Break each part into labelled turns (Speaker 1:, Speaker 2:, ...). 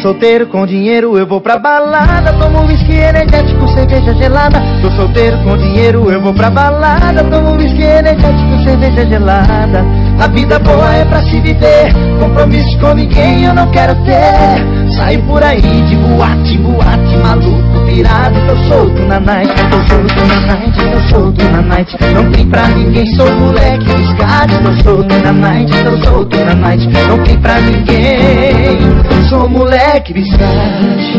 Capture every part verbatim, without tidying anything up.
Speaker 1: solteiro com dinheiro, eu vou pra balada, tomo whisky energético, cerveja gelada. Tô solteiro com dinheiro, eu vou pra balada, tomo whisky energético, cerveja gelada. A vida boa é pra se viver, compromisso com ninguém eu não quero ter. Saio por aí de boate, boate, maluco, virado. Tô solto na night, tô solto na night, tô solto na night. Não tem pra ninguém, sou moleque biscate. Tô solto na night, tô solto na night. Não tem pra ninguém, sou moleque biscate.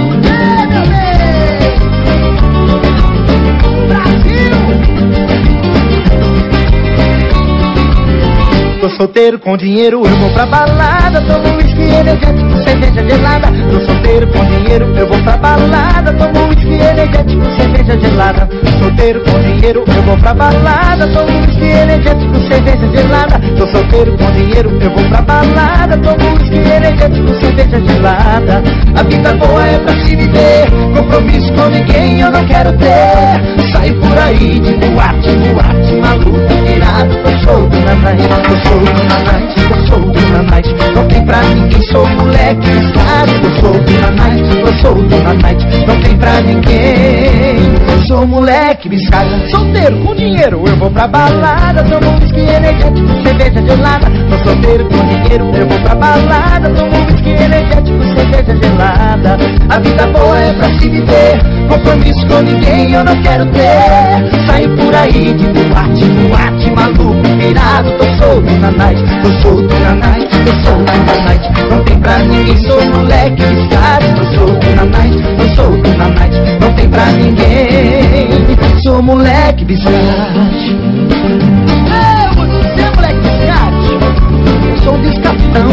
Speaker 1: Tô solteiro com dinheiro, eu vou pra balada, tomo whisky energético, cerveja gelada. Tô solteiro com dinheiro, eu vou pra balada, tomo whisky energético, cerveja gelada. Solteiro com dinheiro, eu vou pra balada, tomo whisky energético, cerveja gelada. Tô solteiro com dinheiro, eu vou pra balada, tomo whisky energético, cerveja gelada. A vida boa é pra se viver, compromisso com ninguém eu não quero ter. Saio por aí de boate, boate, maluco, virado. Tô solto na night, tô solto na night, tô solto na night. Não tem pra ninguém, sou moleque biscate. Tô solto na night, tô solto na night. Não tem pra ninguém, sou moleque biscate. Solteiro com dinheiro, eu vou pra balada, tomo whisky energético, cerveja gelada. Tô solteiro com dinheiro, eu vou pra balada, tomo whisky energético, cerveja gelada. A vida boa é pra se viver, compromisso com ninguém eu não quero ter. Saio por aí de boate, boate, maluco, virado. Tô solto na night, tô solto na night, tô solto na night. Não tem pra ninguém, sou moleque biscate. Tô solto na night, tô solto na night. Não tem pra ninguém, sou moleque biscate. É, você é moleque biscate, eu sou um biscatão.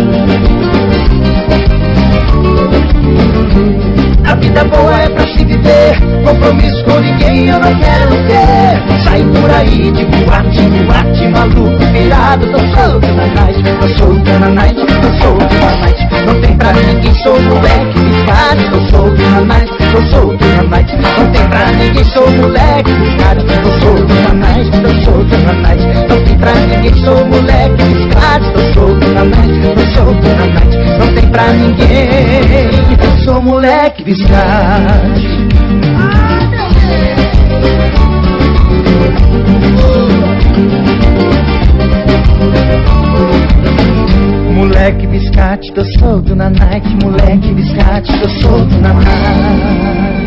Speaker 1: A vida boa é pra se viver, compromisso com ninguém eu não quero ter. Saio por aí de boate, boate, maluco, virado. Tô solto na night, tô solto na night, tô solto na night. Não tem pra ninguém, sou moleque biscate. Tô solto na night, tô solto na night. Não tem pra ninguém, sou moleque biscate. Tô solto na night, tô solto na night. Não tem pra ninguém, sou moleque biscate. Tô solto na night, tô solto na night. Não tem pra ninguém, sou moleque biscate. Moleque biscate, tô solto na night. Moleque biscate, tô solto na night.